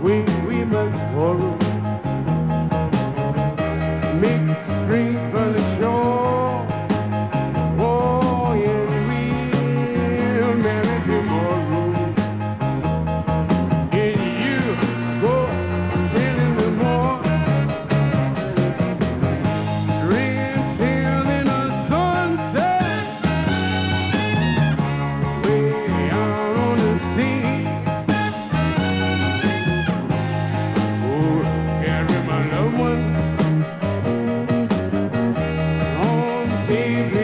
we must borrow. Make the street from the shore. Oh, yes, we'll manage tomorrow. And you go sailing the more. Red sail in the sunset. Way out on the sea. Oh, carry my loved one home safe.